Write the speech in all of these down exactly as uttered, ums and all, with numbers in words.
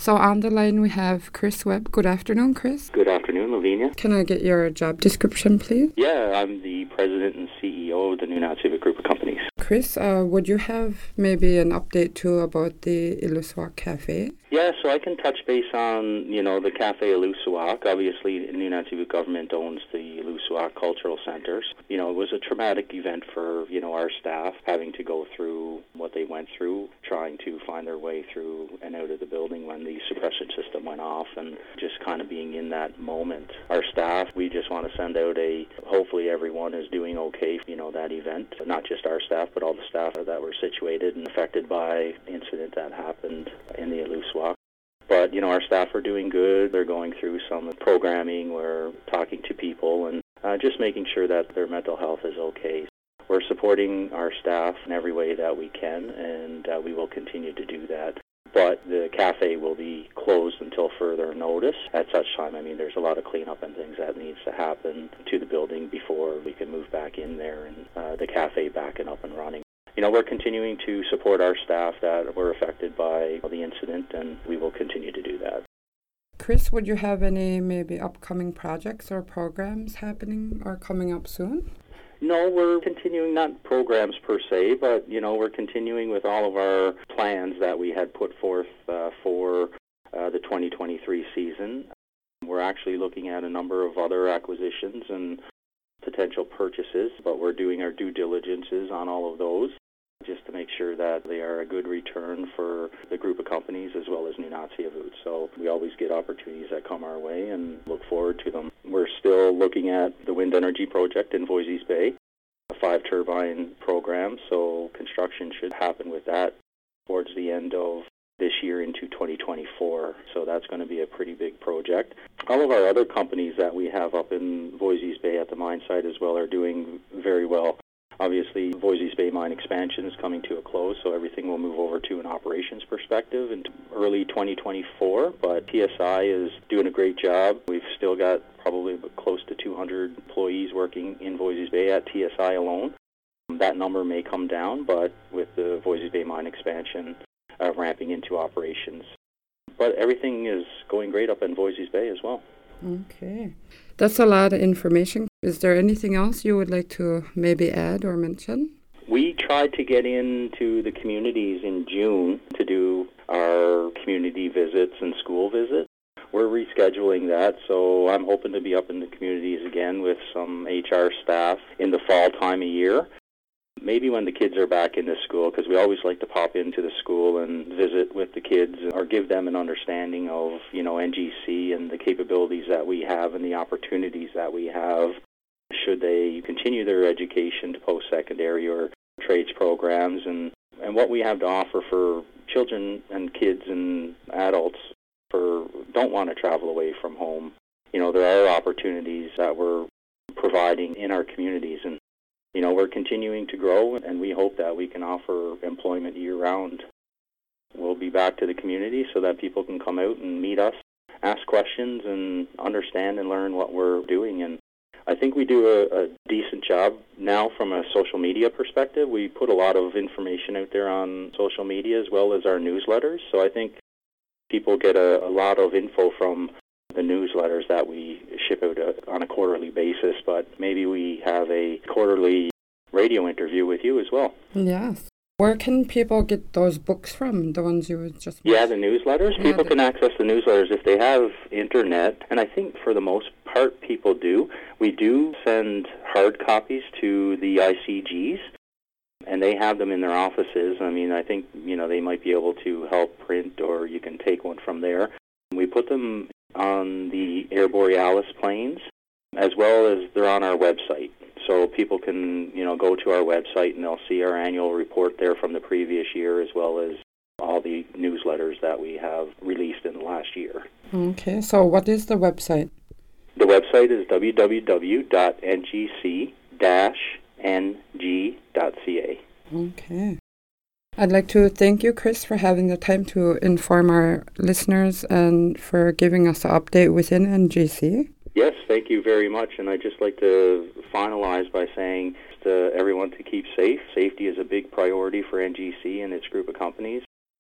So on the line we have Chris Webb. Good afternoon, Chris. Good afternoon, Lavinia. Can I get your job description, please? Yeah, I'm the president and C E O of the Nunatsiavut Civic Group of Companies. Chris, uh, would you have maybe an update too about the Illusiwak Cafe? Yeah, so I can touch base on, you know, the Cafe Illusiwak. Obviously, the Nunatsiavut government owns the Illusiwak Cultural Centers. You know, it was a traumatic event for, you know, our staff having to go through what they went through, trying to find their way through and out of the building when the suppression system went off, and just kind of being in that moment. Our staff, we just want to send out a, hopefully everyone is doing okay, you know, that event. Not just our staff, but all the staff that were situated and affected by the incident that happened in the Illusiwak. But, you know, our staff are doing good. They're going through some programming. We're talking to people and uh, just making sure that their mental health is okay. We're supporting our staff in every way that we can, and uh, we will continue to do that. But the cafe will be closed until further notice at such time. I mean, there's a lot of cleanup and things that needs to happen to the building before we can move back in there and uh, the cafe back and up and running. You know, we're continuing to support our staff that were affected by the incident, and we will continue to do that. Chris, would you have any maybe upcoming projects or programs happening or coming up soon? No, we're continuing, not programs per se, but, you know, we're continuing with all of our plans that we had put forth uh, for uh, the twenty twenty-three season. We're actually looking at a number of other acquisitions and potential purchases, but we're doing our due diligences on all of those, just to make sure that they are a good return for the group of companies as well as Nunatsiavut. So we always get opportunities that come our way and look forward to them. We're still looking at the wind energy project in Voisey's Bay, a five-turbine program, so construction should happen with that towards the end of this year into twenty twenty-four. So that's going to be a pretty big project. All of our other companies that we have up in Voisey's Bay at the mine site as well are doing very well. Obviously, Voisey's Bay mine expansion is coming to a close, so everything will move over to an operations perspective in early twenty twenty-four, but T S I is doing a great job. We've still got probably close to two hundred employees working in Voisey's Bay at T S I alone. That number may come down, but with the Voisey's Bay mine expansion uh, ramping into operations. But everything is going great up in Voisey's Bay as well. Okay. That's a lot of information. Is there anything else you would like to maybe add or mention? We tried to get into the communities in June to do our community visits and school visits. We're rescheduling that, so I'm hoping to be up in the communities again with some H R staff in the fall time of year. Maybe when the kids are back into school, because we always like to pop into the school and visit with the kids or give them an understanding of, you know, N G C and the capabilities that we have and the opportunities that we have should they continue their education to post-secondary or trades programs, and, and what we have to offer for children and kids and adults for don't want to travel away from home. You know, there are opportunities that we're providing in our communities, and you know, we're continuing to grow, and we hope that we can offer employment year-round. We'll be back to the community so that people can come out and meet us, ask questions, and understand and learn what we're doing. And I think we do a, a decent job now from a social media perspective. We put a lot of information out there on social media as well as our newsletters. So I think people get a, a lot of info from the newsletters that we ship out a, on a quarterly basis, but maybe we have a quarterly radio interview with you as well. Yes. Where can people get those books from, the ones you just Yeah, the newsletters. Yeah, people the... can access the newsletters if they have internet, and I think for the most part people do. We do send hard copies to the I C Gs, and they have them in their offices. I mean, I think, you know, they might be able to help print, or you can take one from there. We put them on the Air Borealis planes, as well as they're on our website. So people can, you know, go to our website and they'll see our annual report there from the previous year, as well as all the newsletters that we have released in the last year. Okay, so what is the website? The website is w w w dot n g c dash n g dot c a. Okay. I'd like to thank you, Chris, for having the time to inform our listeners and for giving us an update within N G C. Yes, thank you very much. And I'd just like to finalize by saying to everyone to keep safe. Safety is a big priority for N G C and its group of companies.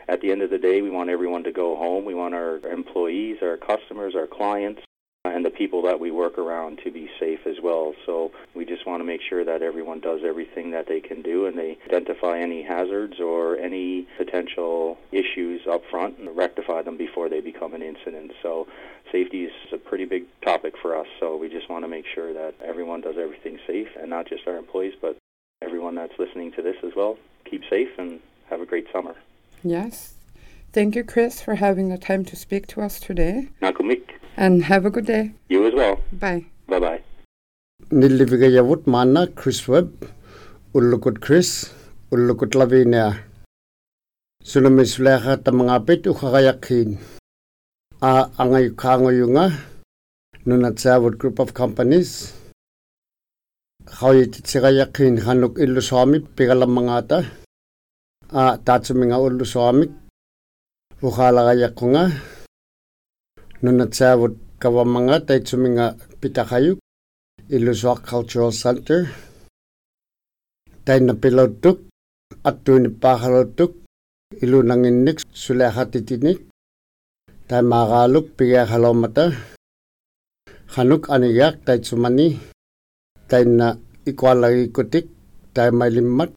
at the end of the day, we want everyone to go home. We want our employees, our customers, our clients, and the people that we work around to be safe as well. So we just want to make sure that everyone does everything that they can do and they identify any hazards or any potential issues up front and rectify them before they become an incident. So safety is a pretty big topic for us. So we just want to make sure that everyone does everything safe, and not just our employees, but everyone that's listening to this as well. Keep safe and have a great summer. Yes. Thank you, Chris, for having the time to speak to us today. Nakumik. And have a good day. You as well. Bye. Bye-bye. Nilivigayavut mana Chris Webb, Ulukut Chris, Ulukut Lavinia. Sunamisleha tamangapit ukakayakin. A angay kangoyunga, nunatsawut group of companies. Kawit sikayakin hanuk iluswami pigalamangata. A tatsuminga uluswami. Ukalakayakunga. Nunatsawut kawamanga taitsuminga pitakayuk. Iluswak Cultural Center. Tay na pilotuk. At tunipakalotuk. Ilu nanginik sulehatitinik. Tay makaluk pigakalomata. Hanuk aniyak taitsumani. Tay na ikwalagi kutik. Tay mailimat.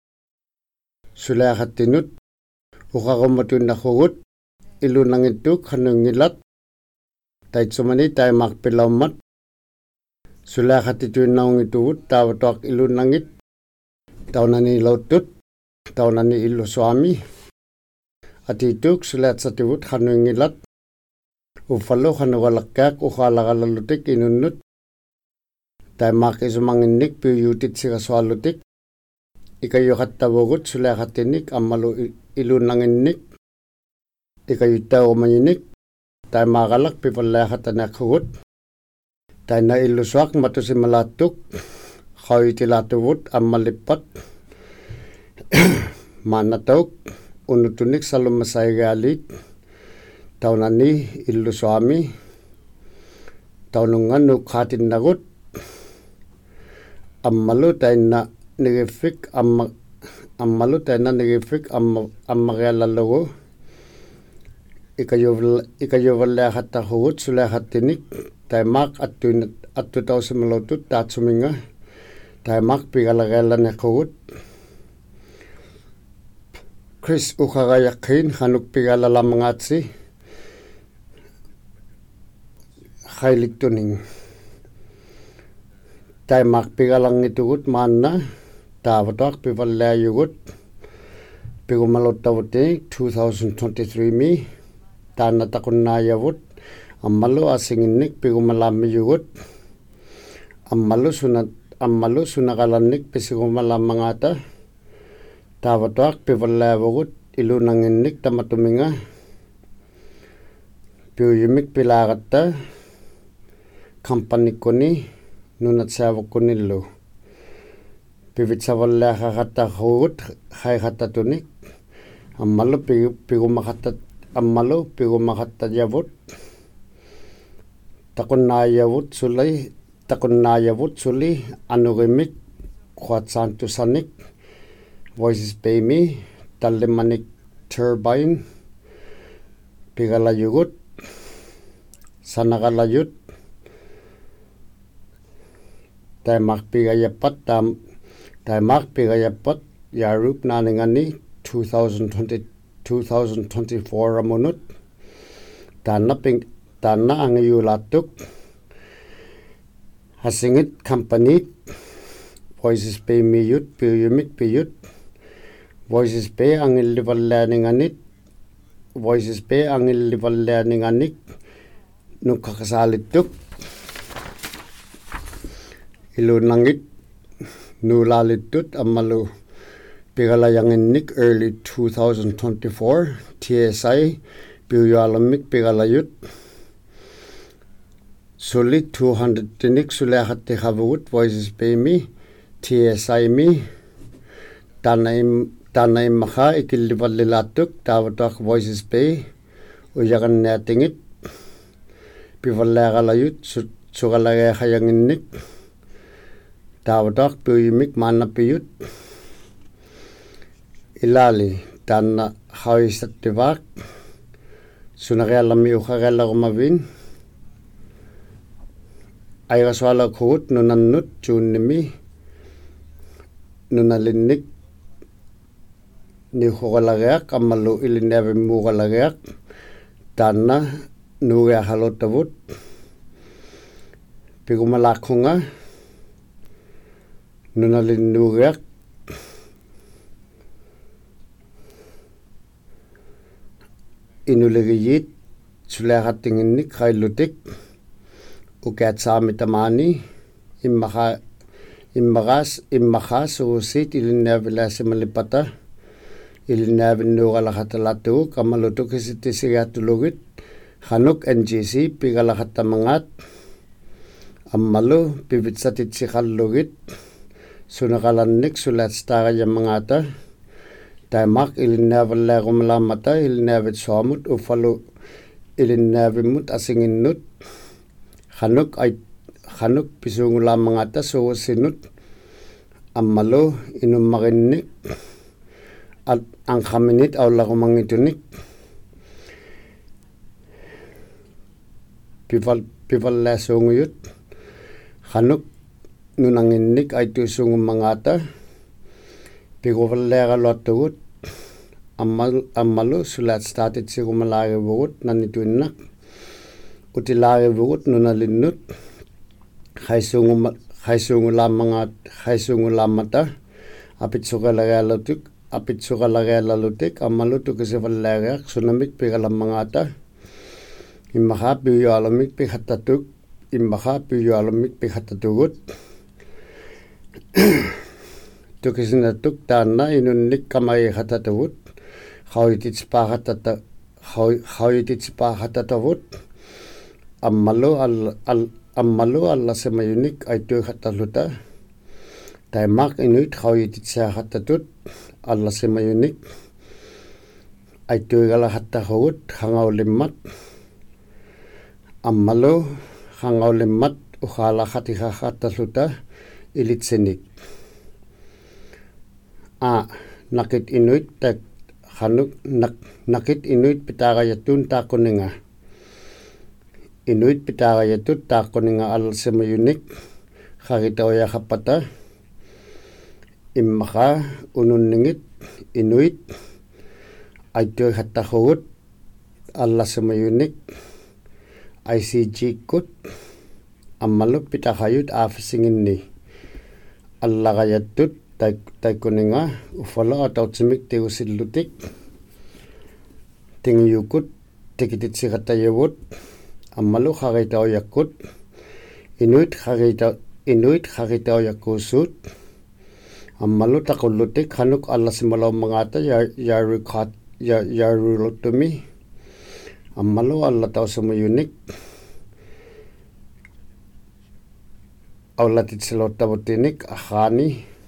Sulehatinut. Ukakumatun na kugut. Ilu nangituk hanungilat. Taitsumani tay makpilamat. Sulehatitun na ungituut. Tawatok ilu nangit. Taunani lautut. Taunani ilu swami. Atituk sulet satiwut hanungilat. Ufalo hanuwalakak ukhalakalalutik inunut. Tay makisumanginik piyutit sikaswalutik. Ikayukat tawagut sulehatinik amalu ilu nanginik. Ikayuta umanyinik. Tay makalak pipalehatanak Tay na iluswak matusimalatuk. Kawitilatawut amalipat. Manatok. Unutunik salumasay galit. Taunani iluswami. Taunungan nukatin nagut. Amalu tay na nigifik amma amalu tay na nigifik amma ammagalalago. Ikayoval ikayovalehatahut sulehatinik. Tay mak atun atutaw simalotut tatsuminga. Tay mak pigalagalan yakut. Chris ukagayakin hanuk pigalalamangatsi. Khailik tuning. Tay mak pigalang itugut mana. Tavatak pivalayugut. Pigumalotawutik twenty twenty-three mi. Tana takunayavut. Amalu asinginik pigumalamiyugut. Amalu sunat amalu sunakalanik pisigumalamangata. Tavatak pivalayugut. Ilu nanginik tamatuminga. Piyumik pilagata. Company kuni nunatsawa kunillo. Pivitsawala hakata hut hay hatatunik. Amalu pigumakata amalu pigumakata yavut. Takunayavut sulay takunayavut suli anugimik kwatsantusanik. Voices Bay Me Talimanik Turbine Pigalayugut Sanagalayut Taimak pigayapat tam Taimak pigayapat Yarup naningani twenty twenty-four ramunut Tana ping Tana angayulatuk Hasingit company Voices Bay Me Yut Piyumik Piyut Voices Bay angilival learninganit Voices Bay angilival learninganik Nukakasalituk Ilu nangit nulalitut amalu pigalayanginik early twenty twenty-four T S I piuyalamik pigalayut suli two hundred tinik sulehati havut Voices Bay Me T S I me tanaim tanaim maka ikilivalilatuk tawatak Voices Bay uyakan natingit pivalagalayut sugalagayanginik Tawadak piyumik mana piyut ilali tana haisattivaq sunariallammi uqareallarumavin airasualakut nunannut tuunnimi nunalinnik niuqoralareaq ammallu ilinniavimmuuqalareaq taanna nuuriahalutavut pigumalaqunga nunalinnuuriaq inuligiyit suleaqattinginnik qaillutik ukaatsaamitamani immaqa immaqaas immaqaas uusit ilinniavilaasimalipata ilinniavinnuuqalaqatalatuuk ammalutukisitisigaatulugit qanuk N G C pigalaqattamangaat ammalu pivitsatitsiqallugit sunaqalannik sulaatstaaqayammangaata taimaq ilinniavallaaqumalaamata ilinniavitsuamut uffalu ilinniavimmut asinginnut qanuk ay qanuk pisuungulaammangaata suusinut ammalu inummaqinnik anqaminit aullaqumangitunik pival pivallaasuunguyut qanuk nunanginnik aituisuungummangaata piguvalleaqaluattugut ammal ammalu sulaatstaatitsigumalaagivugut nanituinnak utilaagivugut nunalinnut qaisuunguma qaisuungulaammangaat qaisuungulaammata apitsuqalarialutik apitsuqalarialalutik ammalu tukisivallaariaq sunamik pigalammangaata immaqa piyualumik piqattatuk immaqa piyualumik piqattatugut tukisinatuk taanna inunnik kamariqatatavut qawititsipaqatata qawititsipaqatatavut ammalu al ammalu allasemayunik aituiqatalluta taimaq inuit qawititsiaqatatut allasemayunik aituigalaqattaqugut qangaulimmat ammalu qangaulimmat uqaalaqatiqaqatalluta ilitsenik a nakit inuit tak qanuk nak nakit inuit pitaqayatun taqquninga inuit pitaqayatut taqquninga allasemayunik qaqitauyaqqapata immaqa ununningit inuit aituiqattaqugut allasemayunik I C G kut ammalu pitaqayut aafisinginni allaqayattut taikkuninga uffala atautsimik tiusillutik tingyukut tikititsiqattayavut ammalu qaqitauyakkut inuit qaqita inuit qaqitauyakkuusuut ammalu taqullutik qanuk allasimalaummangaata yaruqat yaruluttumi ammalu allatausumayunik aulatitsilauttavutinik aqaani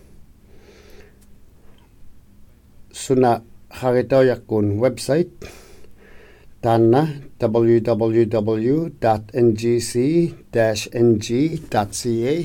suna qaqitauyakkun website taanna w w w dot n g c dash n g dot c a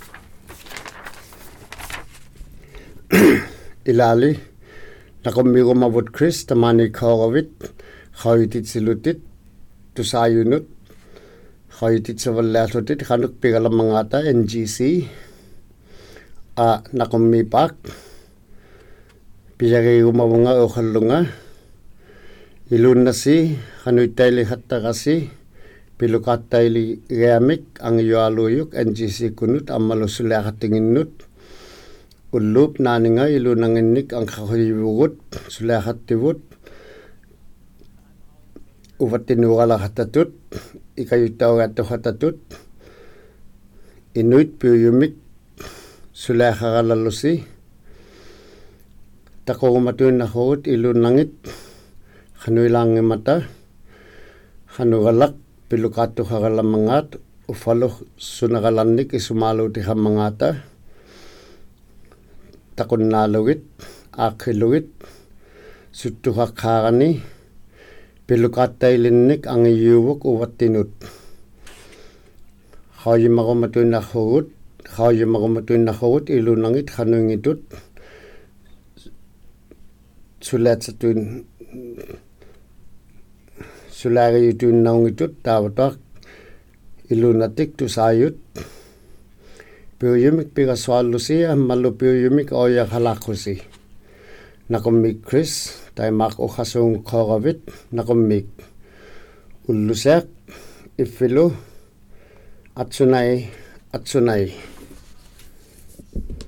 ilali naqummiigumavut Chris tamani qauravit qawititsilutit tusaayunut qawititsivallaarlutit qanuk pigalammangaata N G C a naqummiipaq piyariigumavunga uqallunga ilunnasi qanuittailiqattaqasi piluqaattailigiamik angiyualuyuk N G C kunut ammalusuliaqattinginnut ullup naaninga ilunanginnik angqaqivugut suliaqattivut uvattinuuqalaqattatut ikayuttaugaattuqattatut inuit piyumik suliaqaqalallusi taqorumatuinnaqugut ilunangit qanuilaangimata qanugalaq piluqaattuqaqalammangaat uffalu sunaqalannik isumaaluutiqammangaata taqunnaalugit aaqqilugit suttuqaqqaarani piluqaattailinnik angiyuuvuk uvattinut qauyimaqumattuinnaqugut qauyimaqumattuinnaqugut ilunangit qanuingitut sulaatatuin sulari yutun naungitut tawatak ilunatik tu sayut piuyumik piga swalusi malu piuyumik oya halakusi nakomik Chris taimak ukasung koravit nakomik ulusak ifilu atsunai atsunai